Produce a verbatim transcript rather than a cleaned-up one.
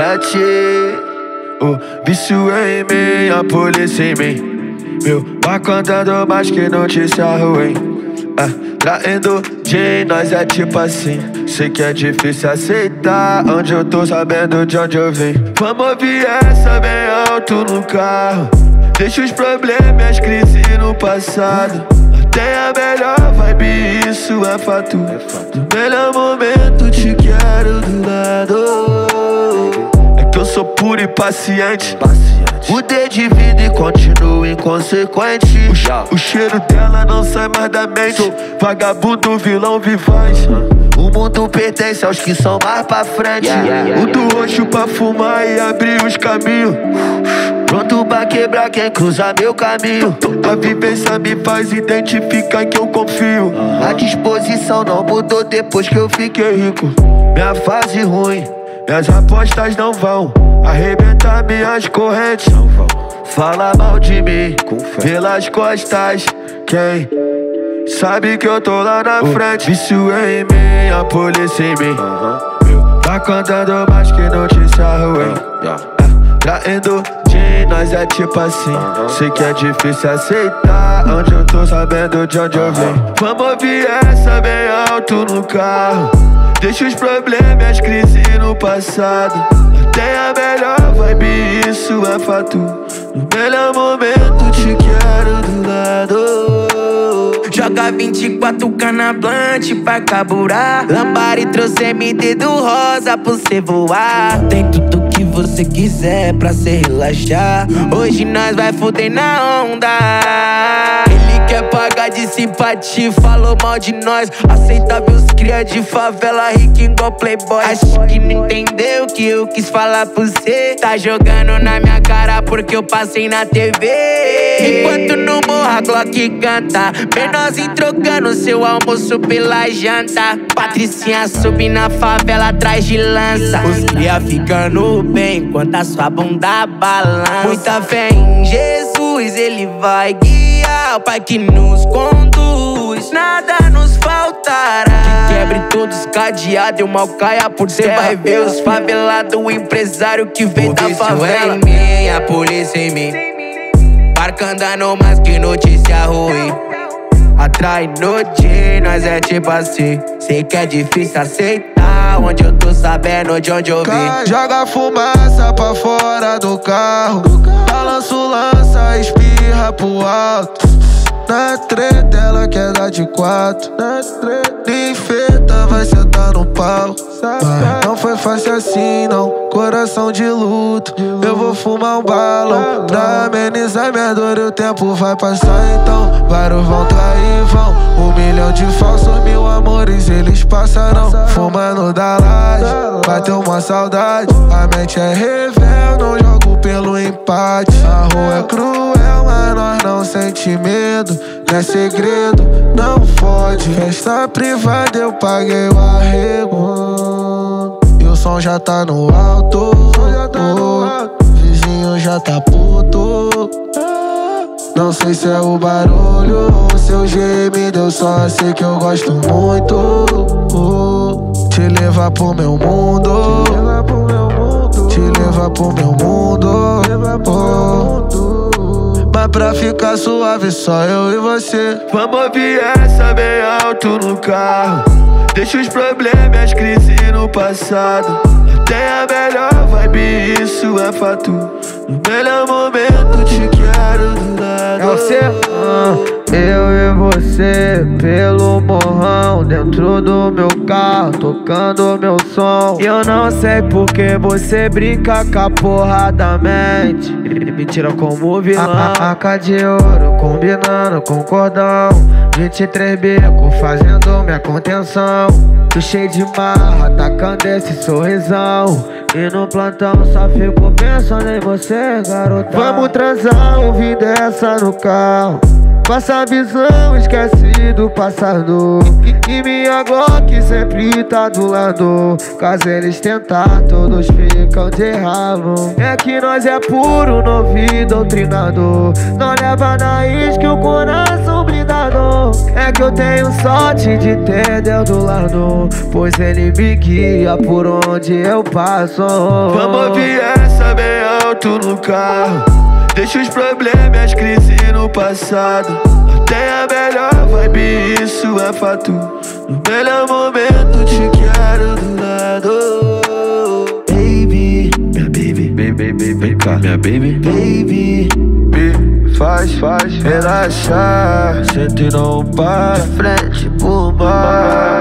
pra ti. O vício é em mim, a polícia em mim. Meu pai cantando mais que notícia ruim. Ah, traindo de nós é tipo assim. Sei que é difícil aceitar onde eu tô, sabendo de onde eu vim. Vamos ouvir essa bem alto no carro. Deixa os problemas e as crises no passado. Tem a melhor vibe, isso é fato. No melhor momento te quero do lado. É que eu sou puro e paciente. Mudei de vida e continuo inconsequente. O, o cheiro dela não sai mais da mente. Vagabundo, vilão, vivaz. O mundo pertence aos que são mais pra frente. O do roxo pra fumar e abrir os caminhos. Pronto pra quebrar quem cruza meu caminho. A vivência me faz identificar que eu confio. A disposição não mudou depois que eu fiquei rico. Minha fase ruim, minhas apostas não vão arrebentar minhas correntes. Fala mal de mim pelas costas. Quem sabe que eu tô lá na frente. Vício é em mim, a polícia em mim. Tá cantando mais que notícia ruim. Traindo de nós é tipo assim. Sei que é difícil aceitar onde eu tô, sabendo de onde eu vim. Vamos ouvir essa bem alto no carro. Deixa os problemas e as crises no passado. Tem a melhor vibe, isso é fato. No melhor momento te quero do lado. Joga vinte e quatro K na blunt pra carburar. Lambari trouxe M D do rosa pra você voar. Tem tudo que você quiser pra se relaxar. Hoje nós vai foder na onda. Ele quer pagar de simpatia, falou mal de nós. Aceita ver os cria de favela, rico igual playboy. Acho que não entendeu que eu quis falar pra você. Tá jogando na minha cara porque eu passei na T V. Enquanto no morro a Glock canta, menorzinho trocando seu almoço pela janta. Patricinha sobe na favela atrás de lança. Os cria ficando bem enquanto a sua bunda balança. Muita fé em Jesus, ele vai guiar. O Pai que nos conduz, nada nos faltará. Que quebre todos os cadeados e o mal caia por terra. Cê vai ver os favelados, o empresário que vem da favela. O vício é em mim, a polícia em mim. Barca andando mais que notícia ruim. Atrai noite, nós é tipo assim. Sei que é difícil aceitar onde eu tô, sabendo de onde eu vim. Joga fumaça pra fora do carro. Balança o lança, espirra pro alto. Na treta ela quer dar de quatro. Na treta enfeita, vai sentar no pau. Mas não foi fácil assim não, coração de luto. Eu vou fumar um balão pra amenizar minha dor e o tempo vai passar então. Vários vão trair, vão. Um milhão de falsos, mil amores eles passarão. Fumando da laje, bateu uma saudade. A mente é revel, não jogo pelo empate. A rua é cruel, mas nós não sente medo. Não é segredo, não fode. Festa privada eu paguei o arrego. E o som já tá no alto. Vizinho já tá puto. Não sei se é o barulho ou seu gemido, eu só sei que eu gosto muito. Te levar pro meu mundo. Te levar pro meu mundo. Mas pra ficar suave só eu e você. Vamos ouvir essa bem alto no carro. Deixa os problemas e as crises no passado. Tem a melhor vibe, isso é fato. No melhor momento te quero do lado. É você? Ah, eu e você pelo morrão, dentro do meu carro, tocando meu som. E eu não sei porque você brinca com a porra da mente e me tira como vilão. A A de ouro combinando com cordão, vinte e três bico fazendo minha contenção. Tô cheio de marra, tacando esse sorrisão. E no plantão só fico pensando em você, garota. Vamos transar, ouvir dessa no carro. Passa a visão, esquece do passado. E minha Glock sempre tá do lado. Caso eles tentar, todos ficam de ralo. É que nós é puro, novo e doutrinado. Não leva na isca que o coração brinda. cuidado. É que eu tenho sorte de ter Deus do lado, pois ele me guia por onde eu passo. Vamos ouvir essa bem alto no carro, deixa os problemas e as crises no passado. Tem a melhor vibe, isso é fato. No melhor momento te quero do lado. Baby, minha baby, baby, baby, vem cá, minha baby, baby, me faz, faz relaxar. Senta e não para, frente por mar.